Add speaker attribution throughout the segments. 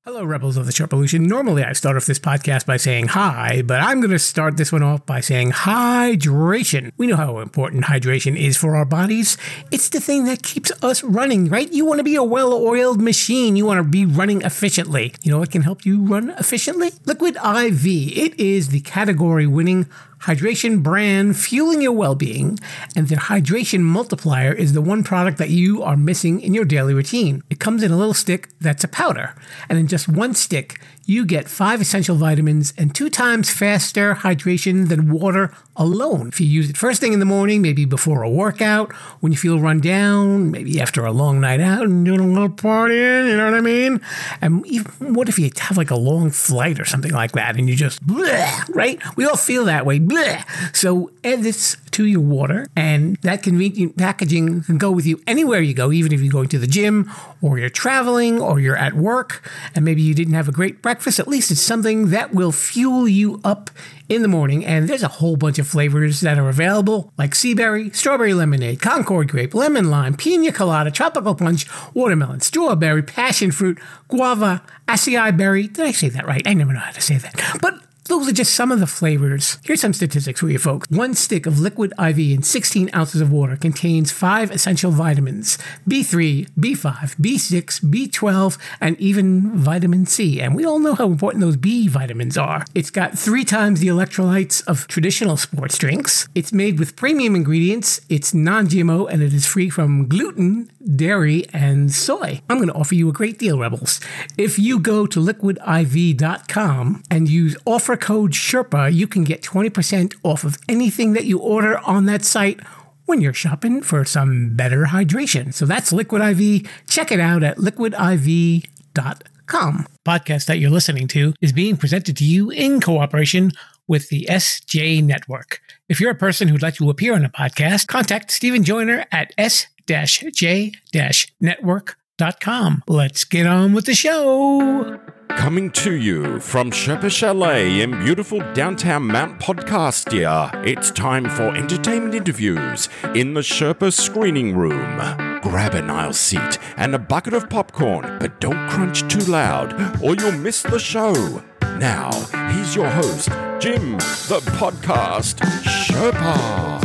Speaker 1: Hello, Rebels of the Sharp Illusion. Normally, I start off this podcast by saying hi, but I'm going to start this one off by saying hydration. We know how important hydration is for our bodies. It's the thing that keeps us running, right? You want to be a well-oiled machine. You want to be running efficiently. You know what can help you run efficiently? Liquid IV. It is the category-winning hydration brand fueling your well-being, and their hydration multiplier is the one product that you are missing in your daily routine. It comes in a little stick that's a powder, and in just one stick, you get 5 essential vitamins and 2 times faster hydration than water alone. If you use it first thing in the morning, maybe before a workout, when you feel run down, maybe after a long night out and doing a little partying, you know what I mean? And even what if you have like a long flight or something like that and you just bleh, right? We all feel that way, bleh. So add this to your water, and that convenient packaging can go with you anywhere you go, even if you're going to the gym or you're traveling or you're at work and maybe you didn't have a great breakfast. At least it's something that will fuel you up in the morning, and there's a whole bunch of flavors that are available, like sea berry, strawberry lemonade, Concord grape, lemon lime, pina colada, tropical punch, watermelon, strawberry, passion fruit, guava, acai berry. Did I say that right? I never know how to say that. But those are just some of the flavors. Here's some statistics for you folks. 1 stick of Liquid IV in 16 ounces of water contains 5 essential vitamins, B3, B5, B6, B12, and even vitamin C. And we all know how important those B vitamins are. It's got 3 times the electrolytes of traditional sports drinks. It's made with premium ingredients. It's non-GMO, and it is free from gluten, dairy, and soy. I'm going to offer you a great deal, Rebels. If you go to liquidiv.com and use offer code Sherpa, you can get 20% off of anything that you order on that site when you're shopping for some better hydration. So that's Liquid IV. Check it out at liquidiv.com. Podcast that you're listening to is being presented to you in cooperation with the SJ Network. If you're a person who'd like to appear on a podcast, contact Stephen Joyner at s-j-network.com. Let's get on with the show.
Speaker 2: Coming to you from Sherpa Chalet in beautiful downtown Mount Podcastia, it's time for entertainment interviews in the Sherpa screening room. Grab an aisle seat and a bucket of popcorn, but don't crunch too loud or you'll miss the show. Now, here's your host, Jim, the podcast Sherpa.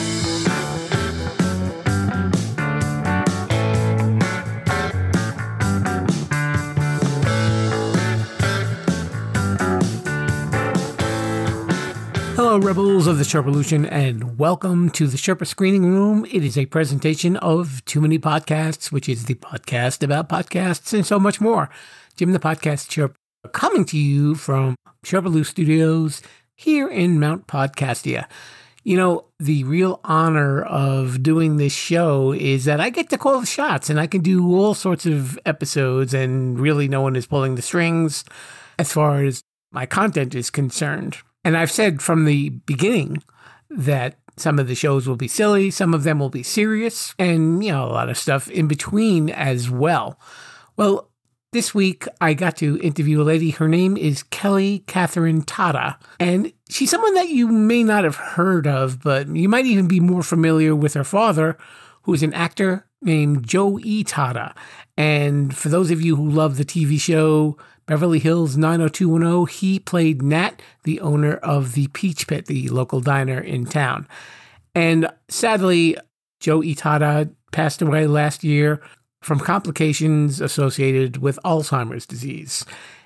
Speaker 1: Hello, Rebels of the Sharp Illusion, and welcome to the Sherpa Screening Room. It is a presentation of Too Many Podcasts, which is the podcast about podcasts and so much more. Jim, the podcast Sherpa, coming to you from Sherpa Studios here in Mount Podcastia. You know, the real honor of doing this show is that I get to call the shots, and I can do all sorts of episodes, and really no one is pulling the strings as far as my content is concerned. And I've said from the beginning that some of the shows will be silly, some of them will be serious, and, you know, a lot of stuff in between as well. Well, this week I got to interview a lady. Her name is Kelly Catherine Tata, and she's someone that you may not have heard of, but you might even be more familiar with her father, who is an actor named Joe E. Tata. And for those of you who love the TV show Beverly Hills 90210, he played Nat, the owner of the Peach Pit, the local diner in town. And sadly, Joe E. Tata passed away last year from complications associated with Alzheimer's disease.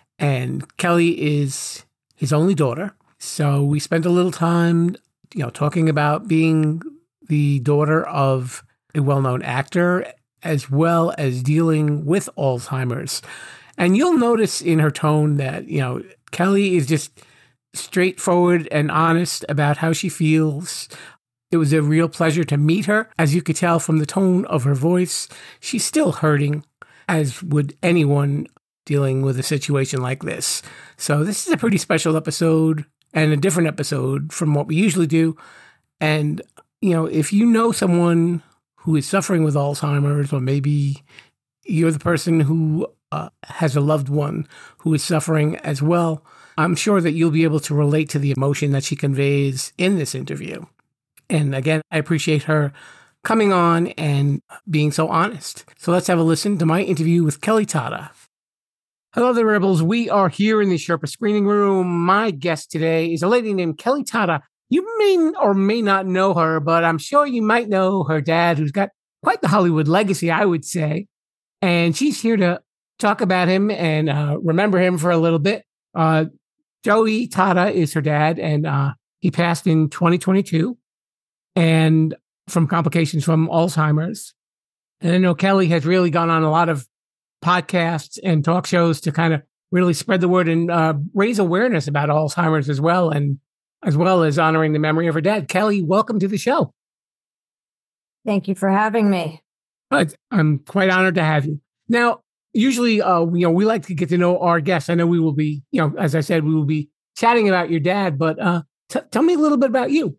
Speaker 1: And Kelly is his only daughter. So we spent a little time, talking about being the daughter of a well-known actor, as well as dealing with Alzheimer's. And you'll notice in her tone that, Kelly is just straightforward and honest about how she feels. It was a real pleasure to meet her. As you could tell from the tone of her voice, she's still hurting, as would anyone dealing with a situation like this. So this is a pretty special episode and a different episode from what we usually do. And, if you know someone who is suffering with Alzheimer's, or maybe you're the person who has a loved one who is suffering as well, I'm sure that you'll be able to relate to the emotion that she conveys in this interview. And again, I appreciate her coming on and being so honest. So let's have a listen to my interview with Kelly Tata. Hello there, Rebels. We are here in the Sherpa screening room. My guest today is a lady named Kelly Tata. You may or may not know her, but I'm sure you might know her dad, who's got quite the Hollywood legacy, I would say. And she's here to talk about him and remember him for a little bit. Joey Tata is her dad, and he passed in 2022 and from complications from Alzheimer's. And I know Kelly has really gone on a lot of podcasts and talk shows to kind of really spread the word and raise awareness about Alzheimer's as well as honoring the memory of her dad. Kelly, welcome to the show.
Speaker 3: Thank you for having me.
Speaker 1: I'm quite honored to have you. Now, usually, we like to get to know our guests. I know we will be, as I said, we will be chatting about your dad, but tell me a little bit about you.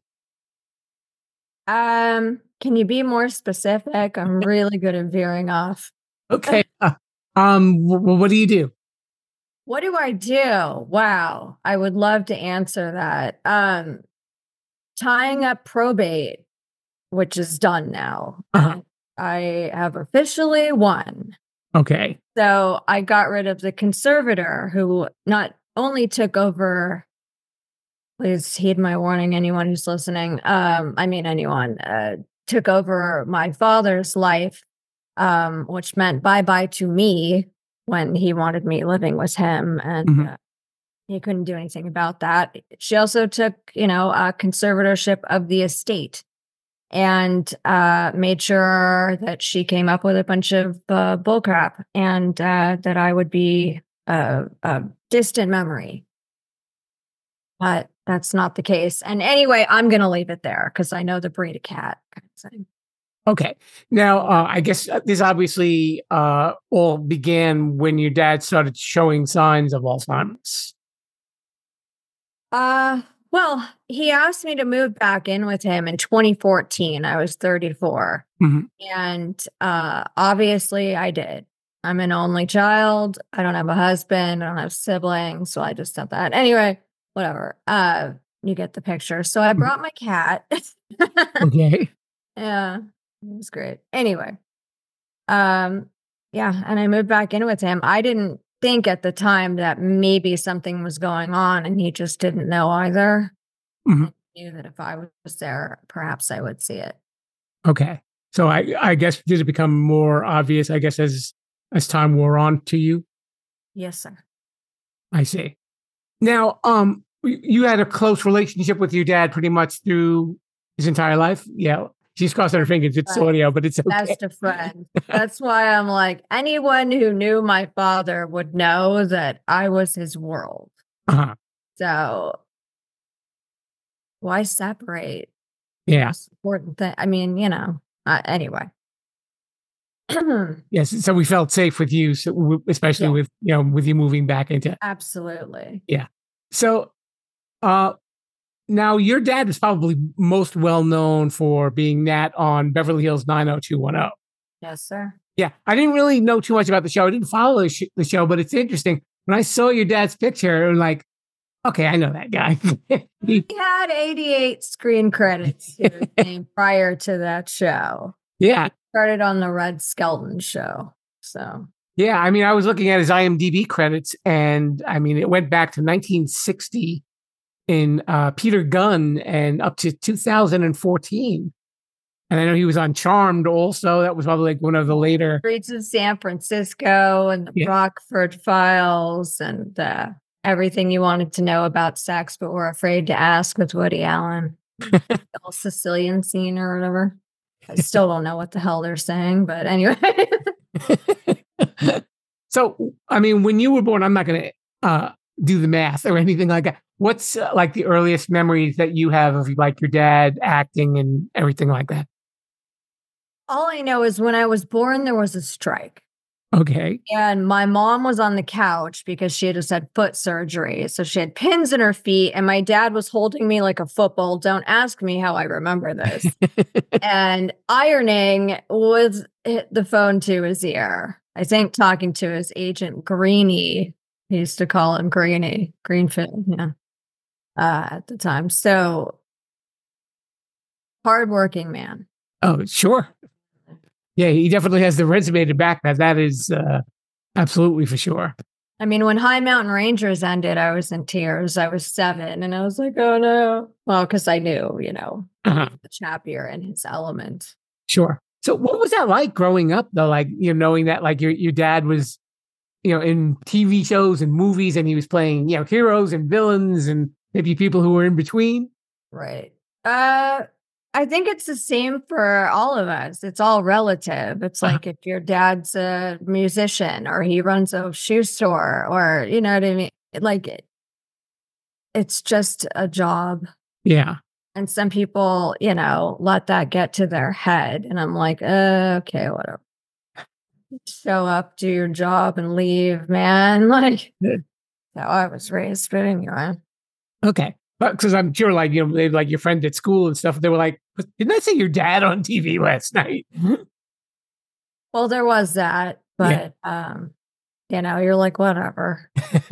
Speaker 3: Can you be more specific? I'm really good at veering off.
Speaker 1: Okay. What do you do?
Speaker 3: What do I do? Wow. I would love to answer that. Tying up probate, which is done now.
Speaker 1: Uh-huh.
Speaker 3: I have officially won.
Speaker 1: Okay.
Speaker 3: So I got rid of the conservator who not only took over, please heed my warning, anyone who's listening. Anyone took over my father's life, which meant bye-bye to me when he wanted me living with him. And he couldn't do anything about that. She also took, a conservatorship of the estate and made sure that she came up with a bunch of bullcrap and that I would be a distant memory. But that's not the case. And anyway, I'm going to leave it there because I know the breed of cat kind of thing.
Speaker 1: Okay. Now, I guess this obviously all began when your dad started showing signs of Alzheimer's.
Speaker 3: Well, he asked me to move back in with him in 2014. I was 34. And obviously I did. I'm an only child. I don't have a husband. I don't have siblings. So I just said that. Anyway, whatever. You get the picture. So I brought my cat.
Speaker 1: Okay.
Speaker 3: Yeah, it was great. Anyway, and I moved back in with him. I didn't think at the time that maybe something was going on, and he just didn't know either. I knew that if I was there, perhaps I would see it.
Speaker 1: Okay. So I guess did it become more obvious, I guess, as time wore on to you?
Speaker 3: Yes, sir.
Speaker 1: I see. Now, you had a close relationship with your dad pretty much through his entire life? Yeah. She's crossing her fingers. It's audio, but it's okay.
Speaker 3: Best of friends. That's why I'm like, anyone who knew my father would know that I was his world. So why separate?
Speaker 1: Yeah.
Speaker 3: Most important thing. I mean, anyway.
Speaker 1: Yes. So we felt safe with you, especially with you moving back into.
Speaker 3: Absolutely.
Speaker 1: Yeah. So, now, your dad is probably most well known for being Nat on Beverly Hills 90210.
Speaker 3: Yes, sir.
Speaker 1: Yeah. I didn't really know too much about the show. I didn't follow the show, but it's interesting. When I saw your dad's picture, I'm like, okay, I know that guy.
Speaker 3: He had 88 screen credits to his name prior to that show.
Speaker 1: Yeah.
Speaker 3: He started on the Red Skelton show. So.
Speaker 1: Yeah. I mean, I was looking at his IMDb credits, and I mean, it went back to 1960. In Peter Gunn and up to 2014. And I know he was on Charmed also. That was probably like one of the later.
Speaker 3: Streets of San Francisco and the Rockford Files and everything you wanted to know about sex but were afraid to ask with Woody Allen. The whole Sicilian scene or whatever. I still don't know what the hell they're saying, but anyway.
Speaker 1: So, I mean, when you were born, I'm not going to do the math or anything like that. What's like the earliest memories that you have of like your dad acting and everything like that?
Speaker 3: All I know is when I was born, there was a strike.
Speaker 1: Okay.
Speaker 3: And my mom was on the couch because she had just had foot surgery. So she had pins in her feet and my dad was holding me like a football. Don't ask me how I remember this. And ironing with the phone to his ear. I think talking to his agent, Greenie. He used to call him Greenie, Greenfield, at the time. So hardworking man.
Speaker 1: Oh, sure. Yeah, he definitely has the resume to back that. That is absolutely for sure.
Speaker 3: I mean, when High Mountain Rangers ended, I was in tears. I was 7 and I was like, oh no. Well, because I knew,
Speaker 1: Uh-huh.
Speaker 3: the Chapier and his element.
Speaker 1: Sure. So what was that like growing up though? Like, knowing that like your dad was, in TV shows and movies and he was playing, heroes and villains and maybe people who were in between.
Speaker 3: Right. I think it's the same for all of us. It's all relative. It's
Speaker 1: Uh-huh.
Speaker 3: like if your dad's a musician or he runs a shoe store or you know what I mean? Like it's just a job.
Speaker 1: Yeah.
Speaker 3: And some people, let that get to their head. And I'm like, okay, whatever. Show up, do your job, and leave, man. Like,
Speaker 1: Good.
Speaker 3: that's how I was raised. But anyway.
Speaker 1: Okay. But because I'm sure like, they like your friend at school and stuff, they were like, didn't I see your dad on TV last night?
Speaker 3: Well, there was that.
Speaker 1: Yeah.
Speaker 3: But, you're like, whatever.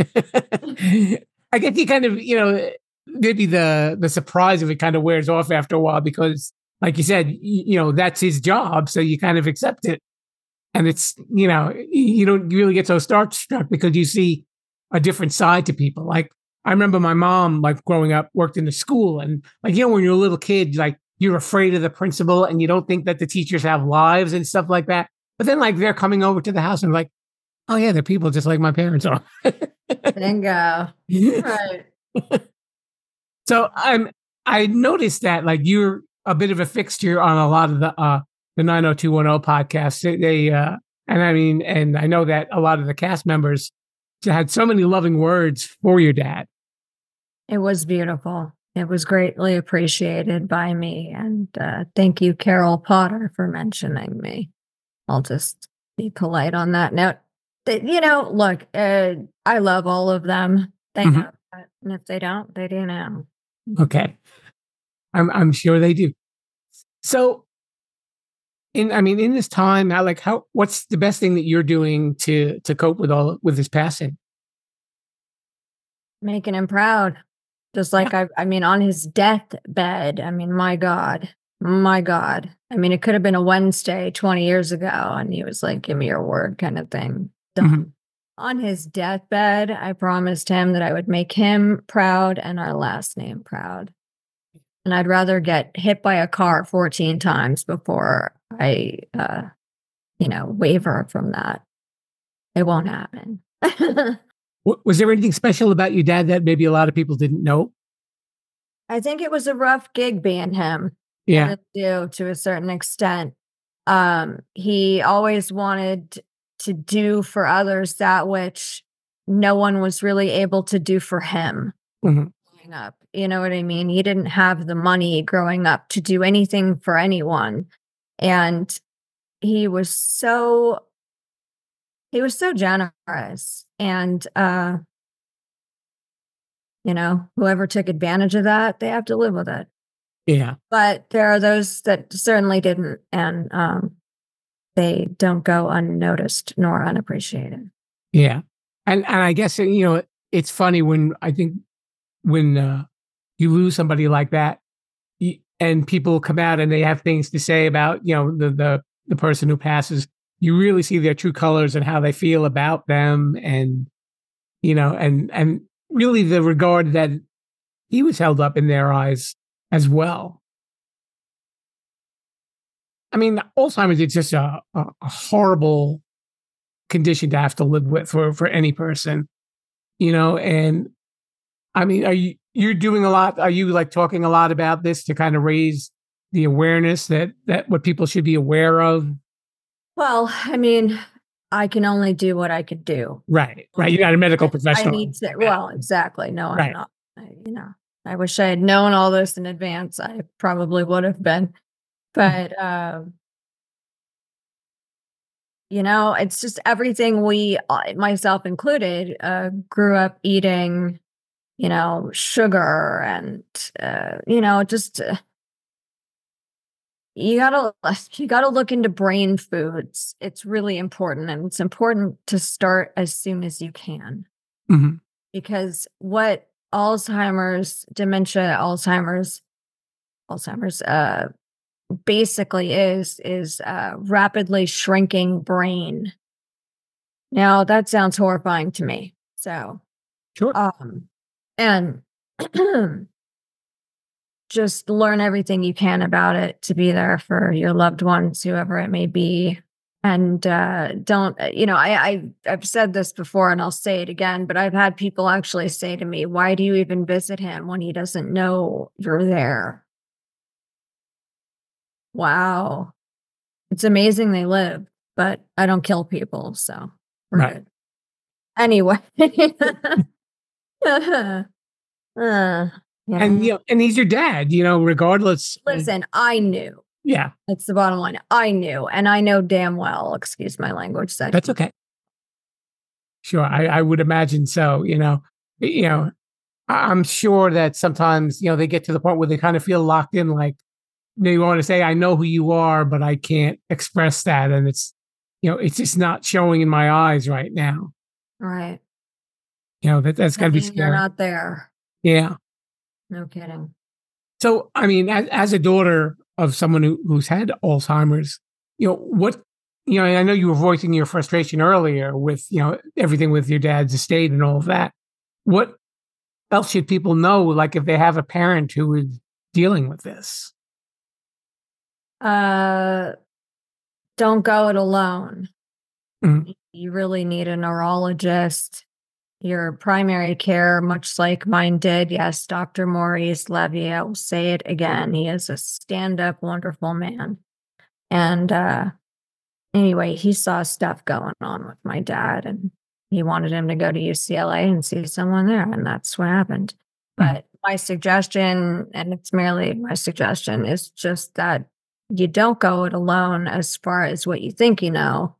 Speaker 1: I guess you kind of, maybe the surprise of it kind of wears off after a while because, like you said, that's his job, so you kind of accept it, and it's you don't really get so starstruck because you see a different side to people. Like I remember my mom, like growing up, worked in the school, and like when you're a little kid, like you're afraid of the principal and you don't think that the teachers have lives and stuff like that. But then like they're coming over to the house and like, oh yeah, they're people just like my parents are.
Speaker 3: Bingo. Right.
Speaker 1: So I noticed that like you're a bit of a fixture on a lot of the 90210 podcasts. And I know that a lot of the cast members had so many loving words for your dad.
Speaker 3: It was beautiful. It was greatly appreciated by me. And thank you, Carol Potter, for mentioning me. I'll just be polite on that note. Look, I love all of them. They know that. And if they don't, they do now.
Speaker 1: Okay. I'm sure they do. So in this time now, like what's the best thing that you're doing to cope with his passing?
Speaker 3: Making him proud. Just like on his deathbed. My God. My God. It could have been a Wednesday 20 years ago, and he was like, give me your word kind of thing. Done.
Speaker 1: Mm-hmm.
Speaker 3: On his deathbed, I promised him that I would make him proud and our last name proud. And I'd rather get hit by a car 14 times before I, waver from that. It won't happen.
Speaker 1: Was there anything special about your dad that maybe a lot of people didn't know?
Speaker 3: I think it was a rough gig being him.
Speaker 1: Yeah.
Speaker 3: To a certain extent. He always wanted to do for others that which no one was really able to do for him growing up. You know what I mean? He didn't have the money growing up to do anything for anyone. And he was so generous. And whoever took advantage of that, they have to live with it.
Speaker 1: Yeah.
Speaker 3: But there are those that certainly didn't, and they don't go unnoticed nor unappreciated.
Speaker 1: Yeah. And I guess, it's funny when you lose somebody like that and people come out and they have things to say about, the person who passes, you really see their true colors and how they feel about them. And, and really the regard that he was held up in their eyes as well. Alzheimer's is just a horrible condition to have to live with for any person, and you're doing a lot. Are you like talking a lot about this to kind of raise the awareness that what people should be aware of?
Speaker 3: Well, I can only do what I could do.
Speaker 1: Right. You're not a medical professional.
Speaker 3: I need to, well, exactly. No,
Speaker 1: right.
Speaker 3: I'm not. I wish I had known all this in advance. I probably would have been. But, it's just everything we, myself included, grew up eating, sugar and, just, you gotta look into brain foods. It's really important. And it's important to start as soon as you can.
Speaker 1: Mm-hmm.
Speaker 3: Because what dementia, Alzheimer's, basically is rapidly shrinking brain. Now that sounds horrifying to me. So,
Speaker 1: Sure.
Speaker 3: and just learn everything you can about it to be there for your loved ones, whoever it may be. And don't, I've said this before and I'll say it again, but I've had people actually say to me, why do you even visit him when he doesn't know you're there? Wow. It's amazing they live, but I don't kill people. So we're
Speaker 1: Right.
Speaker 3: good. Anyway. Yeah.
Speaker 1: And and he's your dad, regardless.
Speaker 3: Listen, I knew.
Speaker 1: Yeah,
Speaker 3: That's the bottom line. I knew, and I know damn well, excuse my language, that
Speaker 1: that's okay. Sure, I would imagine so. I'm sure that sometimes they get to the point where they kind of feel locked in, like they want to say, "I know who you are, but I can't express that," and it's just not showing in my eyes right now.
Speaker 3: right.
Speaker 1: That's got to be
Speaker 3: You're
Speaker 1: scary.
Speaker 3: not there.
Speaker 1: Yeah.
Speaker 3: No kidding.
Speaker 1: So, I mean, as a daughter of someone who's had Alzheimer's, what, and I know you were voicing your frustration earlier with, everything with your dad's estate and all of that. What else should people know, like if they have a parent who is dealing with this?
Speaker 3: Don't go it alone.
Speaker 1: Mhm.
Speaker 3: You really need a neurologist. Your primary care, much like mine did. Yes, Dr. Maurice Levy. I will say it again. He is a stand-up, wonderful man. And anyway, he saw stuff going on with my dad, and he wanted him to go to UCLA and see someone there, and that's what happened. But my suggestion, and it's merely my suggestion, is just that you don't go it alone as far as what you think you know.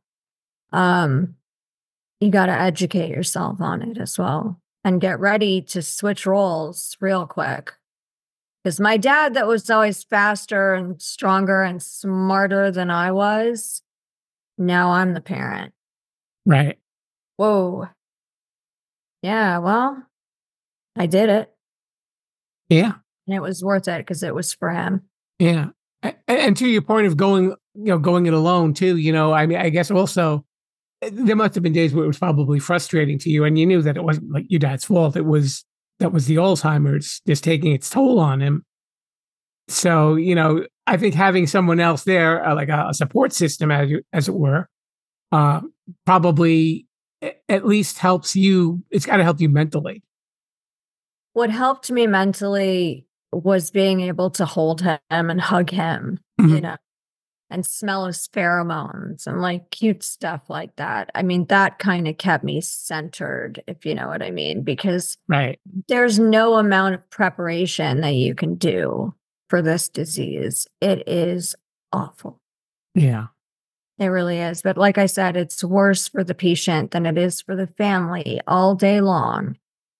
Speaker 3: You got to educate yourself on it as well and get ready to switch roles real quick. Because my dad, that was always faster and stronger and smarter than I was, now I'm the parent.
Speaker 1: Right.
Speaker 3: Whoa. Yeah, well, I did it.
Speaker 1: Yeah.
Speaker 3: And it was worth it because it was for him.
Speaker 1: Yeah. And to your point of going it alone too, I mean, I guess also there must have been days where it was probably frustrating to you and you knew that it wasn't like your dad's fault. That was the Alzheimer's just taking its toll on him. So, I think having someone else there, like a support system, as it were, probably at least helps you. It's got to help you mentally.
Speaker 3: What helped me mentally was being able to hold him and hug him,
Speaker 1: Mhm.
Speaker 3: and smell his pheromones and like cute stuff like that. I mean, that kind of kept me centered, if you know what I mean, because
Speaker 1: Right.
Speaker 3: there's no amount of preparation that you can do for this disease. It is awful.
Speaker 1: Yeah.
Speaker 3: It really is. But like I said, it's worse for the patient than it is for the family all day long.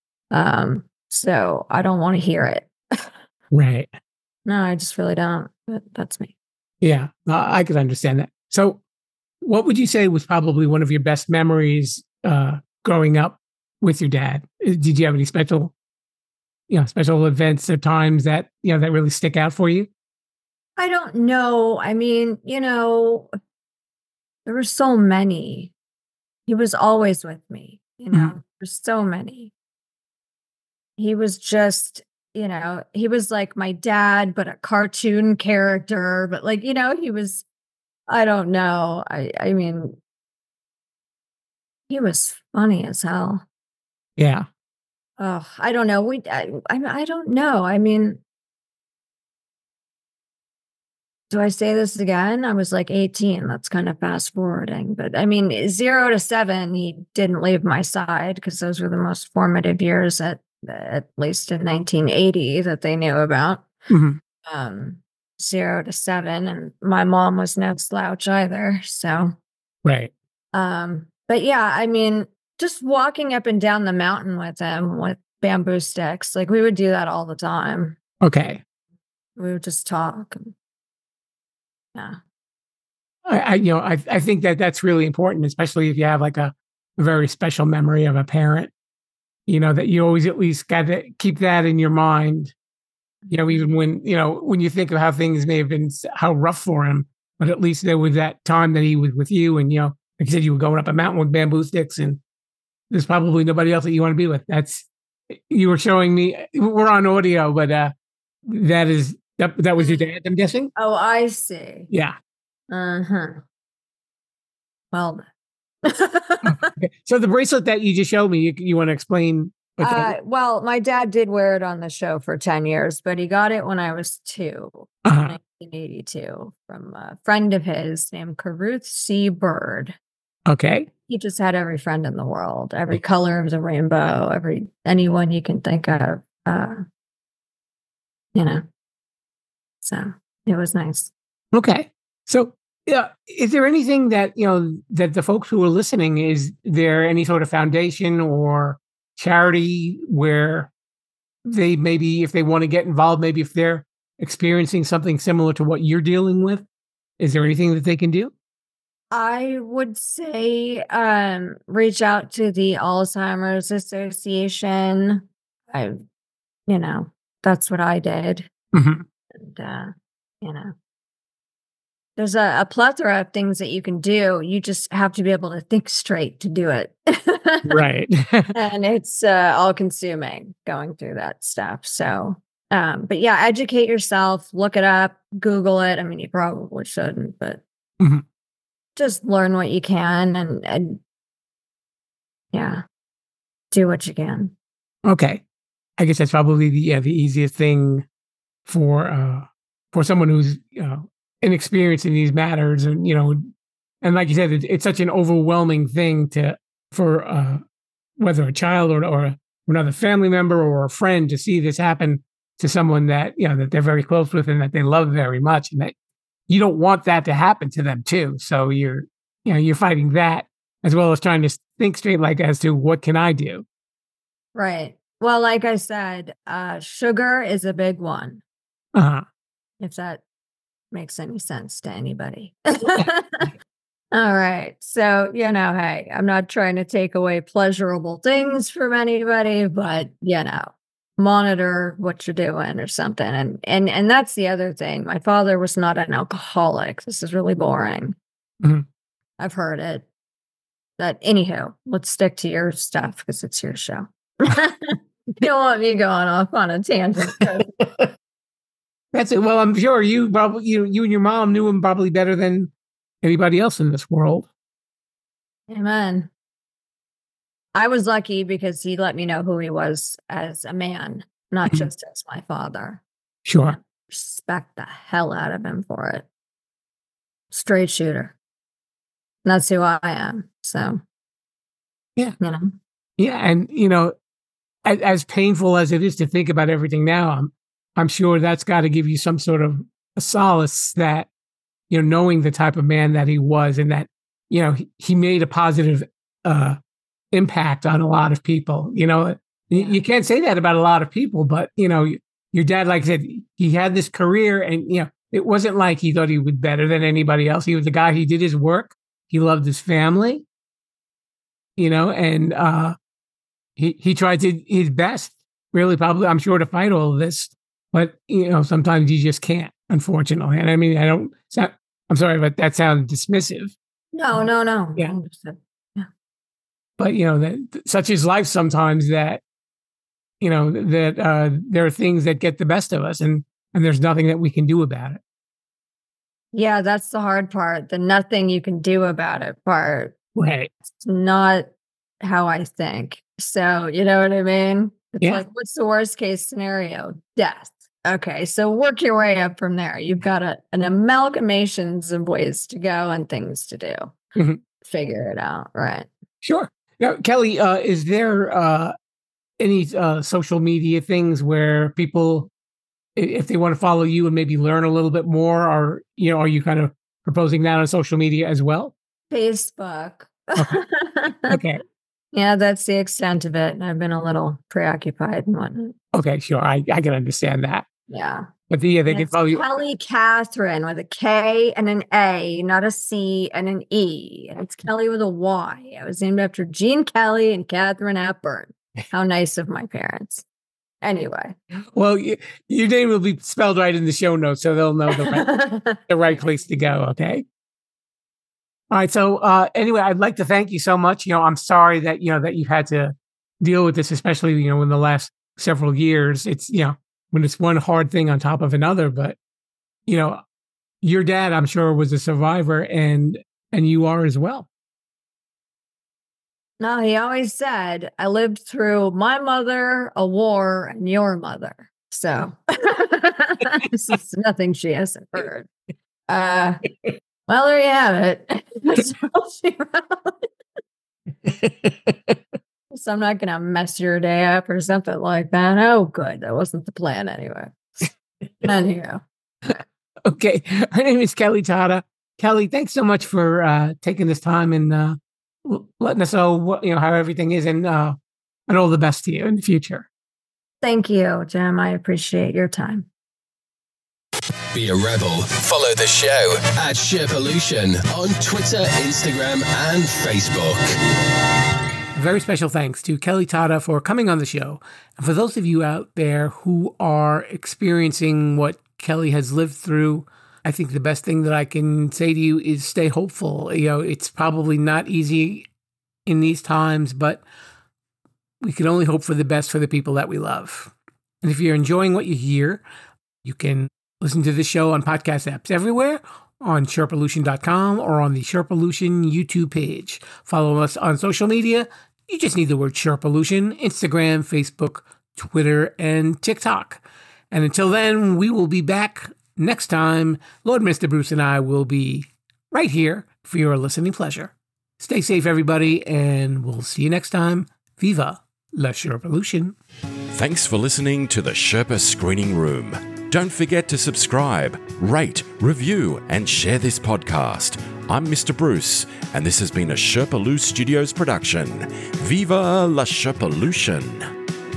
Speaker 3: So I don't want to hear it.
Speaker 1: Right.
Speaker 3: No, I just really don't. But that's me.
Speaker 1: Yeah. I could understand that. So, what would you say was probably one of your best memories growing up with your dad? Did you have any special events or times that that really stick out for you?
Speaker 3: I don't know. I mean, there were so many. He was always with me,
Speaker 1: Mhm.
Speaker 3: there's so many. He was just, he was like my dad, but a cartoon character, but like, he was, I don't know. I mean, he was funny as hell.
Speaker 1: Yeah.
Speaker 3: Oh, I don't know. I don't know. I mean, do I say this again? I was like 18. That's kind of fast forwarding. But I mean, 0 to 7, he didn't leave my side because those were the most formative years at least in 1980 that they knew about.
Speaker 1: Mhm.
Speaker 3: 0 to 7. And my mom was no slouch either. So,
Speaker 1: Right.
Speaker 3: but yeah, I mean, just walking up and down the mountain with him with bamboo sticks, like we would do that all the time.
Speaker 1: Okay.
Speaker 3: We would just talk. Yeah.
Speaker 1: I think that that's really important, especially if you have like a very special memory of a parent. That you always at least got to keep that in your mind. Even when you think of how things may have been, how rough for him, but at least there was that time that he was with you, and like you said, you were going up a mountain with bamboo sticks, and there's probably nobody else that you want to be with. You were showing me. We're on audio, but that was your dad, I'm guessing.
Speaker 3: Oh, I see.
Speaker 1: Yeah.
Speaker 3: Well.
Speaker 1: Okay. So the bracelet that you just showed me, you want to explain?
Speaker 3: Well, my dad did wear it on the show for 10 years, but he got it when I was 2, 1982, from a friend of his named Caruth C. Bird.
Speaker 1: Okay.
Speaker 3: He just had every friend in the world, every color of the rainbow, anyone you can think of, So it was nice.
Speaker 1: Okay. So, is there anything that, that the folks who are listening, is there any sort of foundation or charity where they maybe, if they want to get involved, maybe if they're experiencing something similar to what you're dealing with, is there anything that they can do?
Speaker 3: I would say reach out to the Alzheimer's Association. That's what I did.
Speaker 1: Mm-hmm.
Speaker 3: And, there's a plethora of things that you can do. You just have to be able to think straight to do it.
Speaker 1: Right.
Speaker 3: And it's all consuming going through that stuff. So, but yeah, educate yourself, look it up, Google it. I mean, you probably shouldn't, but just learn what you can and do what you can.
Speaker 1: Okay. I guess that's probably the easiest thing for someone who's inexperienced in these matters, and and like you said, it's such an overwhelming thing for whether a child or another family member or a friend to see this happen to someone that that they're very close with and that they love very much, and that you don't want that to happen to them too. So you're fighting that as well as trying to think straight, like as to what can I do.
Speaker 3: Right. Well, like I said, sugar is a big one. If that makes any sense to anybody. All right. So, hey, I'm not trying to take away pleasurable things from anybody, but, monitor what you're doing or something. And that's the other thing. My father was not an alcoholic. This is really boring.
Speaker 1: Mm-hmm.
Speaker 3: I've heard it. But anywho, let's stick to your stuff because it's your show. You don't want me going off on a tangent.
Speaker 1: That's it. Well, I'm sure you probably you and your mom knew him probably better than anybody else in this world.
Speaker 3: Amen. I was lucky because he let me know who he was as a man, not just as my father.
Speaker 1: Sure.
Speaker 3: I respect the hell out of him for it. Straight shooter. And that's who I am. So,
Speaker 1: yeah. Yeah. And, as painful as it is to think about everything now, I'm sure that's got to give you some sort of a solace that, knowing the type of man that he was, and that, he made a positive impact on a lot of people. You can't say that about a lot of people, but, your dad, like I said, he had this career, and, it wasn't like he thought he was better than anybody else. He was a guy, he did his work. He loved his family, and he tried his best, really, probably, I'm sure, to fight all of this. But, sometimes you just can't, unfortunately. And I mean, I'm sorry, but that sounds dismissive.
Speaker 3: No.
Speaker 1: Yeah. But, such is life sometimes, that, there are things that get the best of us, and there's nothing that we can do about it.
Speaker 3: Yeah, that's the hard part. The nothing you can do about it part.
Speaker 1: Right.
Speaker 3: It's not how I think. So, you know what I mean? It's like, what's the worst case scenario? Death. Okay, so work your way up from there. You've got an amalgamations of ways to go and things to do. Mm-hmm. Figure it out, right?
Speaker 1: Sure. Now, Kelly, is there any social media things where people, if they want to follow you and maybe learn a little bit more, or are you kind of proposing that on social media as well?
Speaker 3: Facebook.
Speaker 1: Okay.
Speaker 3: Yeah, that's the extent of it. I've been a little preoccupied and whatnot.
Speaker 1: Okay, sure. I can understand that.
Speaker 3: Yeah.
Speaker 1: But they can follow you.
Speaker 3: Kelly Catherine with a K and an A, not a C and an E. It's Kelly with a Y. I was named after Gene Kelly and Catherine Hepburn. How nice of my parents. Anyway.
Speaker 1: Well, your name will be spelled right in the show notes, so they'll know the right place to go, okay? All right. So anyway, I'd like to thank you so much. I'm sorry that, that you've had to deal with this, especially, in the last several years. It's, when it's one hard thing on top of another. But, your dad, I'm sure, was a survivor and you are as well.
Speaker 3: No, he always said, I lived through my mother, a war, and your mother. So this is nothing she hasn't heard. Well, there you have it. So I'm not going to mess your day up or something like that. Oh, good. That wasn't the plan anyway. Anyhow.
Speaker 1: Okay. Her name is Kelly Tata. Kelly, thanks so much for taking this time and letting us know what, how everything is and all the best to you in the future.
Speaker 3: Thank you, Jim. I appreciate your time.
Speaker 4: Be a rebel. Follow the show at Sherpolution on Twitter, Instagram, and Facebook.
Speaker 1: A very special thanks to Kelly Tata for coming on the show. And for those of you out there who are experiencing what Kelly has lived through, I think the best thing that I can say to you is stay hopeful. It's probably not easy in these times, but we can only hope for the best for the people that we love. And if you're enjoying what you hear, you can listen to this show on podcast apps everywhere, on Sherpolution.com or on the Sherpolution YouTube page. Follow us on social media. You just need the word Sherpolution: Instagram, Facebook, Twitter, and TikTok. And until then, we will be back next time. Lord Mr. Bruce and I will be right here for your listening pleasure. Stay safe, everybody, and we'll see you next time. Viva la Sherpolution.
Speaker 2: Thanks for listening to the Sherpa Screening Room. Don't forget to subscribe, rate, review, and share this podcast. I'm Mr. Bruce, and this has been a Sherpaloo Studios production. Viva la Sherpolution.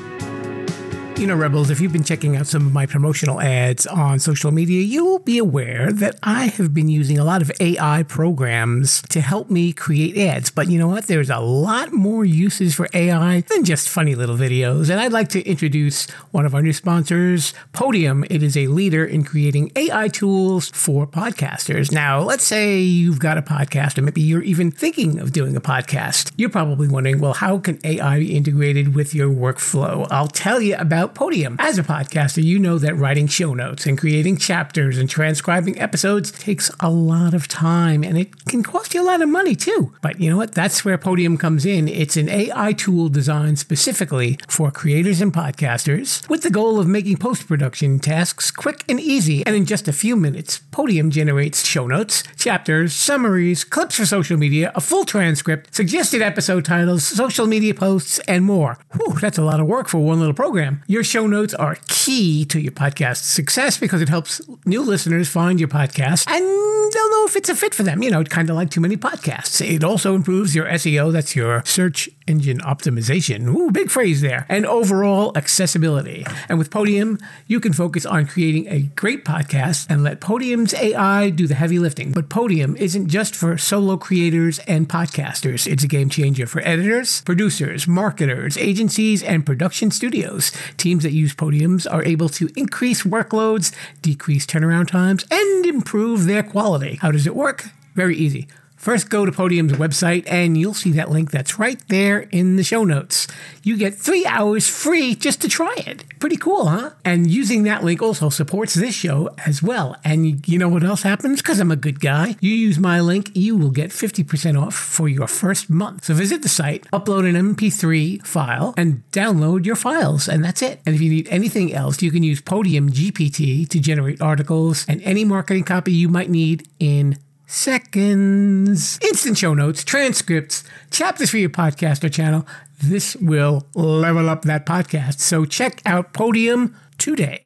Speaker 1: Rebels, if you've been checking out some of my promotional ads on social media, you will be aware that I have been using a lot of AI programs to help me create ads. But you know what? There's a lot more uses for AI than just funny little videos. And I'd like to introduce one of our new sponsors, Podium. It is a leader in creating AI tools for podcasters. Now, let's say you've got a podcast, or maybe you're even thinking of doing a podcast. You're probably wondering, well, how can AI be integrated with your workflow? I'll tell you about Podium. As a podcaster, you know that writing show notes and creating chapters and transcribing episodes takes a lot of time, and it can cost you a lot of money too. But you know what? That's where Podium comes in. It's an AI tool designed specifically for creators and podcasters with the goal of making post-production tasks quick and easy. And in just a few minutes, Podium generates show notes, chapters, summaries, clips for social media, a full transcript, suggested episode titles, social media posts, and more. Whew, that's a lot of work for one little program. Your show notes are key to your podcast's success because it helps new listeners find your podcast and they'll know if it's a fit for them. Kind of like Too Many Podcasts. It also improves your SEO, that's your search engine optimization. Ooh, big phrase there. And overall accessibility. And with Podium, you can focus on creating a great podcast and let Podium's AI do the heavy lifting. But Podium isn't just for solo creators and podcasters. It's a game changer for editors, producers, marketers, agencies, and production studios. Teams that use Podiums are able to increase workloads, decrease turnaround times, and improve their quality. How does it work? Very easy. First, go to Podium's website, and you'll see that link that's right there in the show notes. You get 3 hours free just to try it. Pretty cool, huh? And using that link also supports this show as well. And you know what else happens? Because I'm a good guy. You use my link, you will get 50% off for your first month. So visit the site, upload an MP3 file, and download your files, and that's it. And if you need anything else, you can use Podium GPT to generate articles and any marketing copy you might need in seconds. Instant show notes, transcripts, chapters for your podcast or channel. This will level up that podcast. So check out Podium today.